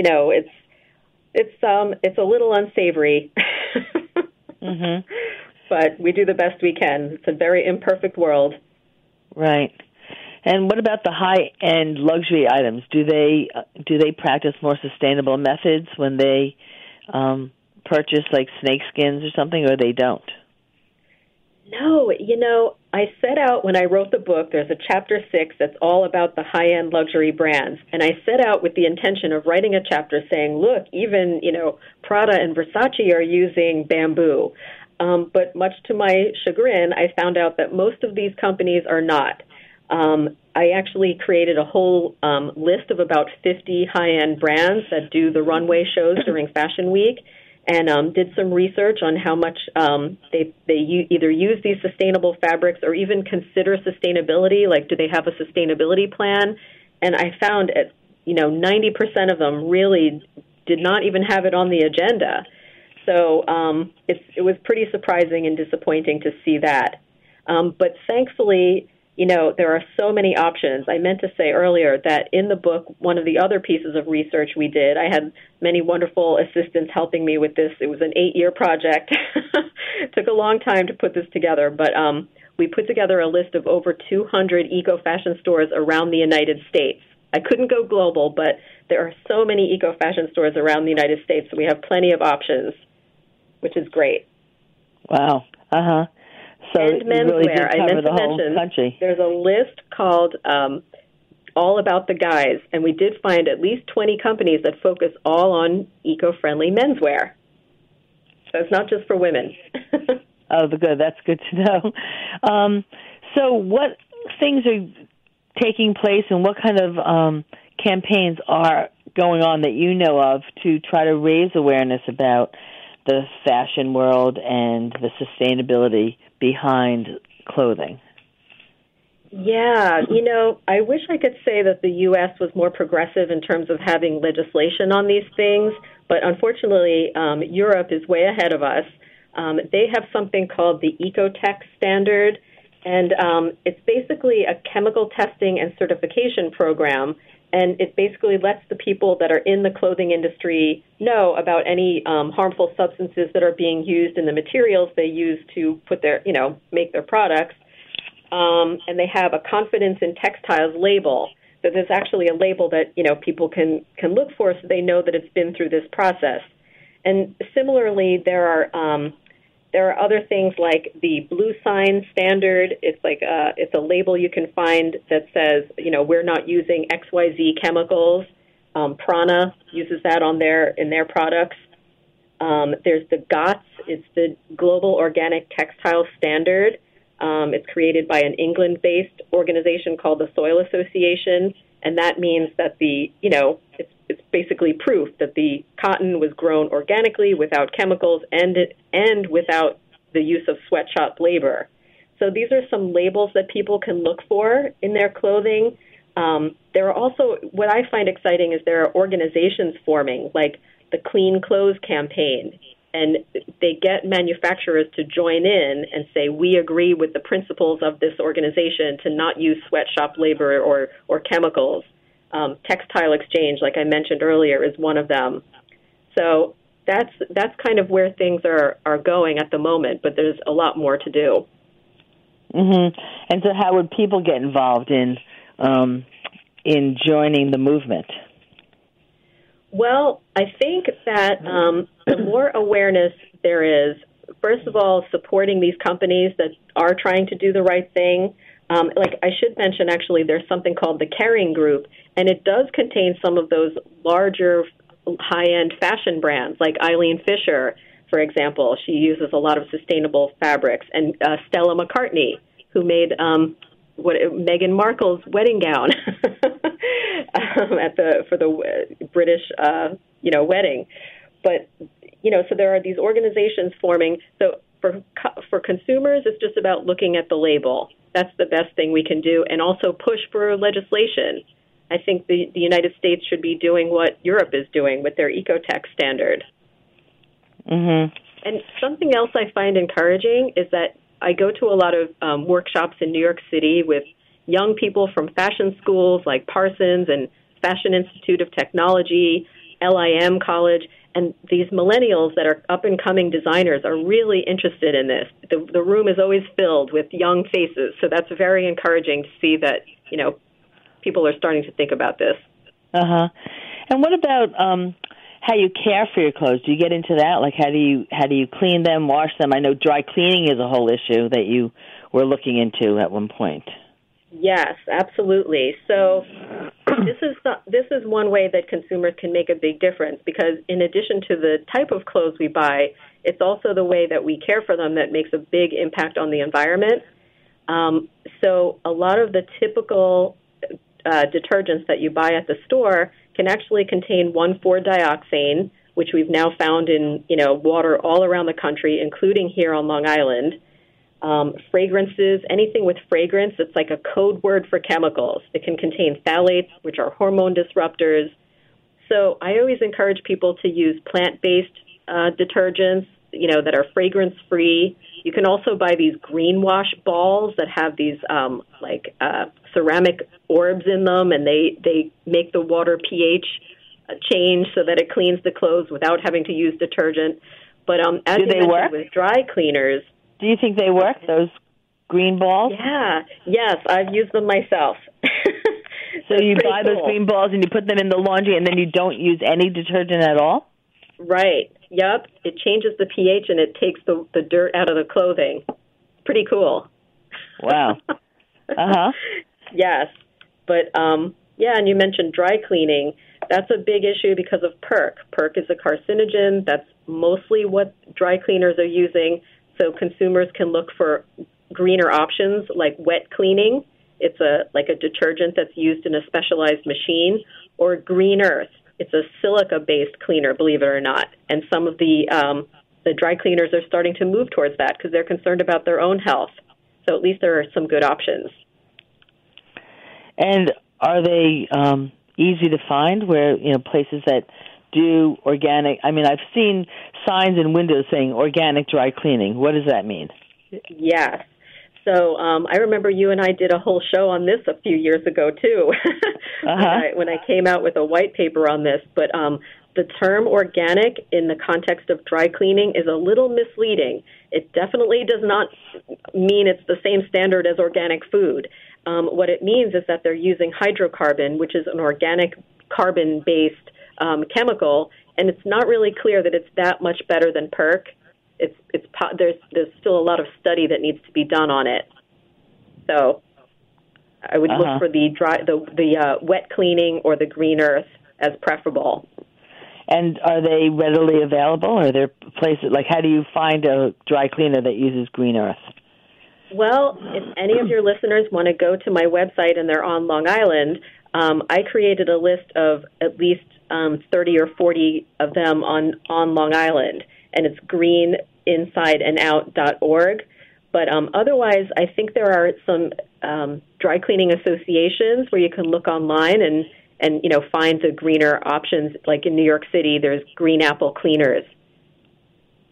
it's a little unsavory. Mm-hmm. But we do the best we can. It's a very imperfect world. Right. And what about the high-end luxury items? Do they practice more sustainable methods when they purchase like snake skins or something, or they don't? No, I set out when I wrote the book, there's a chapter 6 that's all about the high-end luxury brands. And I set out with the intention of writing a chapter saying, look, even, Prada and Versace are using bamboo. But much to my chagrin, I found out that most of these companies are not. I actually created a whole list of about 50 high-end brands that do the runway shows during Fashion Week, and did some research on how much they either use these sustainable fabrics or even consider sustainability, like do they have a sustainability plan. And I found 90% of them really did not even have it on the agenda. So it was pretty surprising and disappointing to see that. But thankfully, there are so many options. I meant to say earlier that in the book, one of the other pieces of research we did, I had many wonderful assistants helping me with this. It was an 8-year project. It took a long time to put this together, but we put together a list of over 200 eco-fashion stores around the United States. I couldn't go global, but there are so many eco-fashion stores around the United States, so we have plenty of options, which is great. Wow. Uh-huh. So and menswear. I meant to mention there's a list called All About the Guys, and we did find at least 20 companies that focus all on eco-friendly menswear. So it's not just for women. Oh, good. That's good to know. So what things are taking place and what kind of campaigns are going on that you know of to try to raise awareness about the fashion world and the sustainability behind clothing? Yeah, I wish I could say that the U.S. was more progressive in terms of having legislation on these things, but unfortunately, Europe is way ahead of us. They have something called the Ecotech standard, and it's basically a chemical testing and certification program. And it basically lets the people that are in the clothing industry know about any harmful substances that are being used in the materials they use to put their, make their products. And they have a confidence in textiles label. So there's actually a label that, people can look for so they know that it's been through this process. And similarly, there are other things like the Blue Sign standard. It's like it's a label you can find that says, we're not using XYZ chemicals. Prana uses that in their products. There's the GOTS. It's the Global Organic Textile Standard. It's created by an England-based organization called the Soil Association, and that means that it's basically proof that the cotton was grown organically without chemicals and without the use of sweatshop labor. So these are some labels that people can look for in their clothing. There are also, what I find exciting is there are organizations forming, like the Clean Clothes Campaign. and they get manufacturers to join in and say, we agree with the principles of this organization to not use sweatshop labor or chemicals. Textile exchange, like I mentioned earlier, is one of them. So that's kind of where things are going at the moment, but there's a lot more to do. Mm-hmm. And so how would people get involved in joining the movement? Well, I think that the more awareness there is, first of all, supporting these companies that are trying to do the right thing. Like I should mention, actually, there's something called the Caring Group, and it does contain some of those larger high-end fashion brands, like Eileen Fisher, for example. She uses a lot of sustainable fabrics, and Stella McCartney, who made Meghan Markle's wedding gown for the British wedding. But so there are these organizations forming. So for consumers, it's just about looking at the label. That's the best thing we can do, and also push for legislation. I think the United States should be doing what Europe is doing with their Ecotech standard. Mm-hmm. And something else I find encouraging is that I go to a lot of workshops in New York City with young people from fashion schools like Parsons and Fashion Institute of Technology, LIM College, and these millennials that are up-and-coming designers are really interested in this. The room is always filled with young faces, so that's very encouraging to see that, people are starting to think about this. Uh-huh. And what about how you care for your clothes? Do you get into that? Like how do you clean them, wash them? I know dry cleaning is a whole issue that you were looking into at one point. Yes, absolutely. So this is one way that consumers can make a big difference, because in addition to the type of clothes we buy, it's also the way that we care for them that makes a big impact on the environment. So a lot of the typical detergents that you buy at the store can actually contain 1,4-dioxane, which we've now found in water all around the country, including here on Long Island. Fragrances, anything with fragrance, it's like a code word for chemicals. It can contain phthalates, which are hormone disruptors. So I always encourage people to use plant-based detergents, that are fragrance-free. You can also buy these green wash balls that have these ceramic orbs in them, and they make the water pH change so that it cleans the clothes without having to use detergent. But as you mentioned with dry cleaners, do you think they work, those green balls? Yeah. Yes, I've used them myself. So you buy those green balls and you put them in the laundry, and then you don't use any detergent at all? Right. Yep. It changes the pH and it takes the dirt out of the clothing. Pretty cool. Wow. Uh-huh. Yes. But, and you mentioned dry cleaning. That's a big issue because of PERC. PERC is a carcinogen. That's mostly what dry cleaners are using. So consumers can look for greener options like wet cleaning. It's a detergent that's used in a specialized machine, or Green Earth. It's a silica-based cleaner, believe it or not. And some of the dry cleaners are starting to move towards that because they're concerned about their own health. So at least there are some good options. And are they easy to find, where places that do organic? I mean, I've seen signs in windows saying organic dry cleaning. What does that mean? Yes. So I remember you and I did a whole show on this a few years ago, too, when I came out with a white paper on this. But the term organic in the context of dry cleaning is a little misleading. It definitely does not mean it's the same standard as organic food. What it means is that they're using hydrocarbon, which is an organic carbon-based chemical, and it's not really clear that it's that much better than PERC. There's still a lot of study that needs to be done on it. So I would look for the wet cleaning or the Green Earth as preferable. And are they readily available? Are there places, how do you find a dry cleaner that uses Green Earth? Well, if any of your listeners want to go to my website and they're on Long Island, I created a list of at least 30 or 40 of them on Long Island, and it's greeninsideandout.org. But otherwise, I think there are some dry cleaning associations where you can look online and find the greener options. Like in New York City, there's Green Apple Cleaners.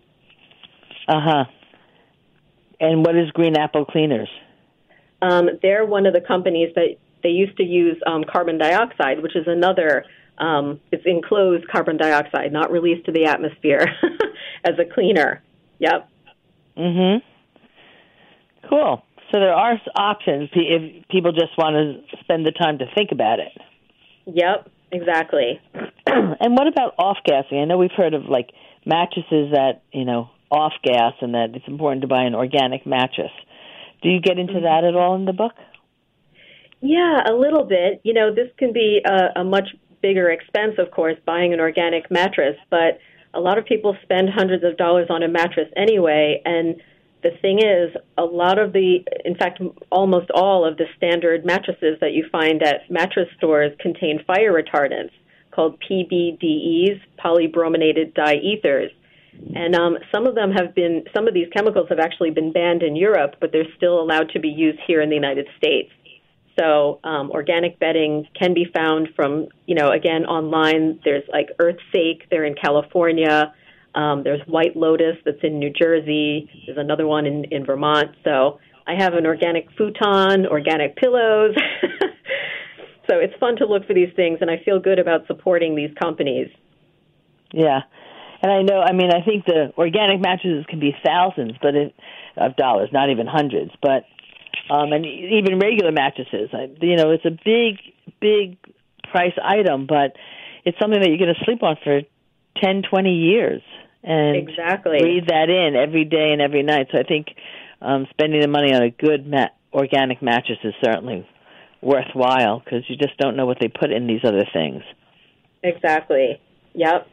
Uh-huh. And what is Green Apple Cleaners? They're one of the companies that they used to use carbon dioxide, which is another, it's enclosed carbon dioxide, not released to the atmosphere as a cleaner. Yep. Mm-hmm. Cool. So there are options if people just want to spend the time to think about it. Yep, exactly. And what about off-gassing? I know we've heard of, like, mattresses that, off-gas and that it's important to buy an organic mattress. Do you get into that at all in the book? Yeah, a little bit. This can be a much bigger expense, of course, buying an organic mattress, but a lot of people spend hundreds of dollars on a mattress anyway, and the thing is, in fact, almost all of the standard mattresses that you find at mattress stores contain fire retardants called PBDEs, polybrominated diethers. And some of these chemicals have actually been banned in Europe, but they're still allowed to be used here in the United States. So organic bedding can be found from, again, online. There's like Earthsake, they're in California. There's White Lotus that's in New Jersey. There's another one in Vermont. So I have an organic futon, organic pillows. So it's fun to look for these things, and I feel good about supporting these companies. Yeah. And I think the organic mattresses can be thousands of dollars, not even hundreds. But and even regular mattresses, it's a big price item, but it's something that you're going to sleep on for 10, 20 years. And exactly. Breathe that in every day and every night. So I think spending the money on a good organic mattress is certainly worthwhile because you just don't know what they put in these other things. Exactly. Yep.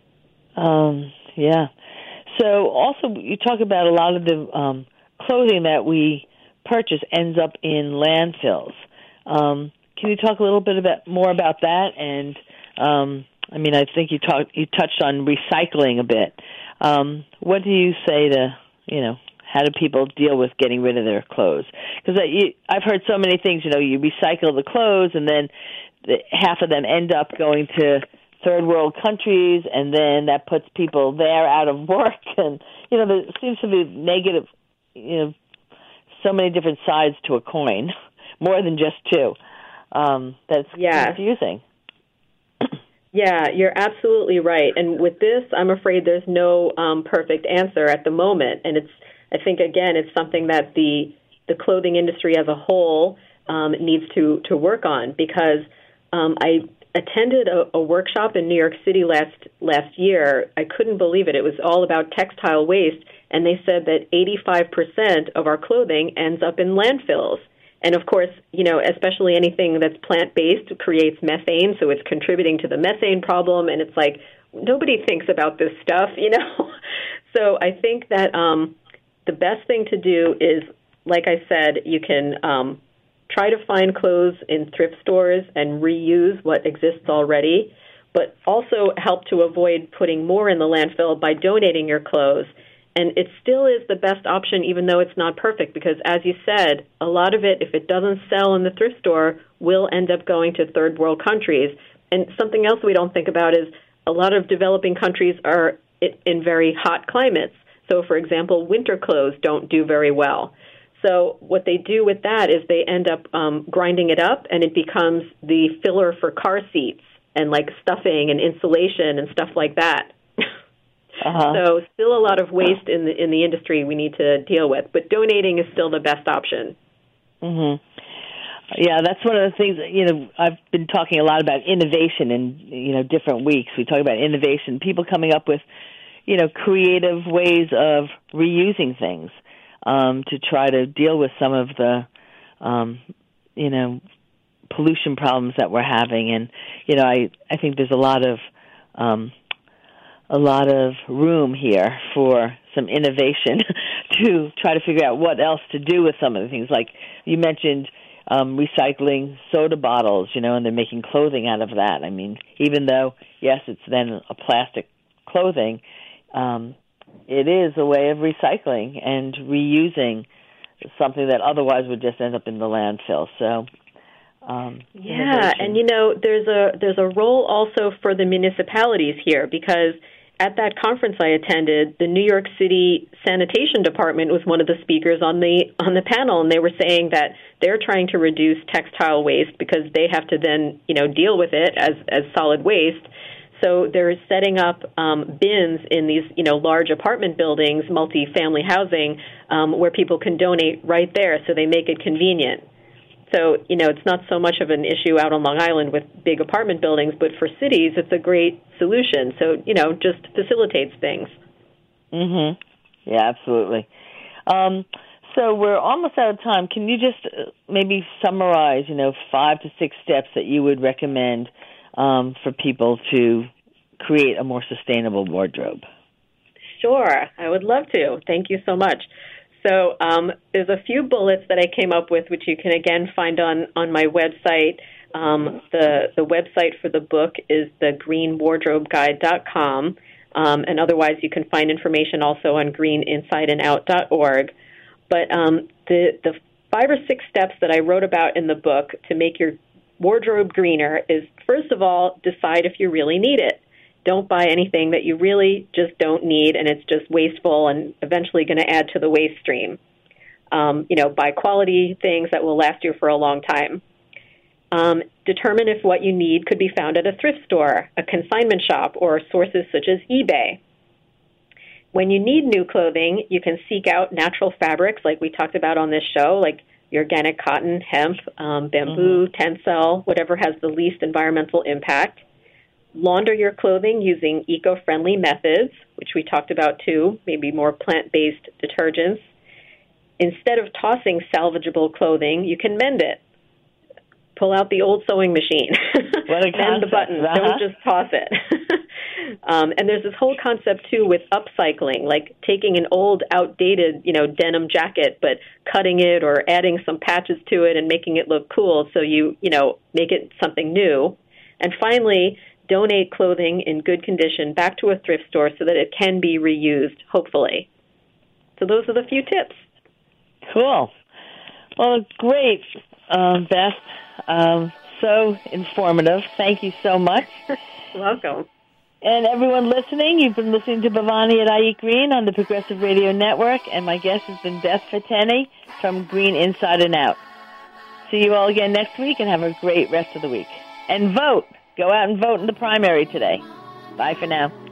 Yeah. So also you talk about a lot of the clothing that we purchase ends up in landfills. Can you talk a little bit more about that? And I think you touched on recycling a bit. What do you say to, how do people deal with getting rid of their clothes? Because I've heard so many things, you recycle the clothes and then half of them end up going to third world countries, and then that puts people there out of work. And, there seems to be negative, so many different sides to a coin, more than just two. That's confusing. Yeah, you're absolutely right. And with this, I'm afraid there's no perfect answer at the moment. And I think, again, it's something that the clothing industry as a whole needs to work on, because I attended a workshop in New York City last year. I couldn't believe it. It was all about textile waste, and they said that 85% of our clothing ends up in landfills. And, of course, especially anything that's plant-based creates methane, so it's contributing to the methane problem, and it's like nobody thinks about this stuff, So I think that the best thing to do is, like I said, you can try to find clothes in thrift stores and reuse what exists already, but also help to avoid putting more in the landfill by donating your clothes. And it still is the best option, even though it's not perfect, because, as you said, a lot of it, if it doesn't sell in the thrift store, will end up going to third world countries. And something else we don't think about is a lot of developing countries are in very hot climates. So, for example, winter clothes don't do very well. So what they do with that is they end up grinding it up, and it becomes the filler for car seats and like stuffing and insulation and stuff like that. Uh-huh. So still a lot of waste in the industry we need to deal with, but donating is still the best option. Mm-hmm. Yeah, that's one of the things, I've been talking a lot about innovation in, different weeks. We talk about innovation, people coming up with, creative ways of reusing things to try to deal with some of the, pollution problems that we're having. And, I think there's a lot of room here for some innovation to try to figure out what else to do with some of the things. Like you mentioned, recycling soda bottles, and they're making clothing out of that. I mean, even though, yes, it's then a plastic clothing, it is a way of recycling and reusing something that otherwise would just end up in the landfill. So, yeah, and there's a role also for the municipalities here, because at that conference I attended, the New York City Sanitation Department was one of the speakers on the panel, and they were saying that they're trying to reduce textile waste because they have to then, deal with it as solid waste. So they're setting up bins in these, large apartment buildings, multi-family housing, where people can donate right there, so they make it convenient. So, it's not so much of an issue out on Long Island with big apartment buildings, but for cities, it's a great solution. So, just facilitates things. Mm-hmm. Yeah, absolutely. So we're almost out of time. Can you just maybe summarize, 5 to 6 steps that you would recommend for people to create a more sustainable wardrobe? Sure. I would love to. Thank you so much. So there's a few bullets that I came up with, which you can, again, find on my website. The website for the book is thegreenwardrobeguide.com, and otherwise you can find information also on greeninsideandout.org. But the 5 or 6 steps that I wrote about in the book to make your wardrobe greener is, first of all, decide if you really need it. Don't buy anything that you really just don't need and it's just wasteful and eventually going to add to the waste stream. Buy quality things that will last you for a long time. Determine if what you need could be found at a thrift store, a consignment shop, or sources such as eBay. When you need new clothing, you can seek out natural fabrics like we talked about on this show, like your organic cotton, hemp, bamboo, tencel, whatever has the least environmental impact. Launder your clothing using eco-friendly methods, which we talked about too, maybe more plant-based detergents. Instead of tossing salvageable clothing, you can mend it. Pull out the old sewing machine. Mend the buttons. Don't just toss it. And there's this whole concept too with upcycling, like taking an old, outdated, denim jacket, but cutting it or adding some patches to it and making it look cool so you make it something new. And finally, donate clothing in good condition back to a thrift store so that it can be reused, hopefully. So those are the few tips. Cool. Well, great, Beth. So informative. Thank you so much. Welcome. And everyone listening, you've been listening to Bhavani at I Eat Green on the Progressive Radio Network, and my guest has been Beth Fateni from Green Inside and Out. See you all again next week, and have a great rest of the week. And vote. Go out and vote in the primary today. Bye for now.